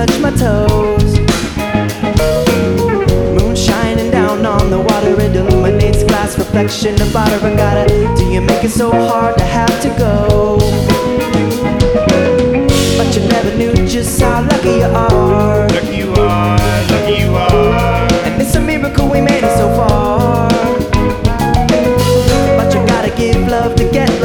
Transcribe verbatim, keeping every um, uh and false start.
touch my toes. Moon shining down on the water, it illuminates glass reflection of water. I gotta, do you make it so hard to have to go? But you never knew just how lucky you are. Lucky you are, lucky you are. And it's a miracle we made it so far. But you gotta give love to get